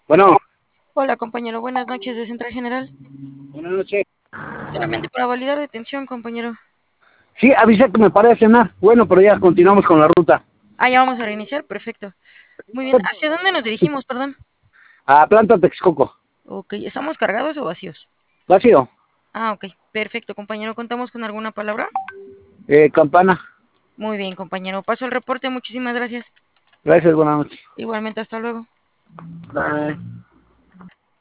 Bueno, Hola, compañero. Buenas noches de Central General. buenas noches. Solamente para validar detención, compañero. Sí, avisé que me paré a cenar. Bueno, pero ya continuamos con la ruta. Ah, ya vamos a reiniciar. Perfecto. Muy bien. ¿Hacia dónde nos dirigimos, perdón? A Planta Texcoco. Ok, ¿estamos cargados o vacíos? Vacío. Ah, ok. Perfecto, compañero. ¿Contamos con alguna palabra? Campana. Muy bien, compañero. Paso el reporte. Muchísimas gracias. Gracias, buenas noches. Igualmente, hasta luego. Bye.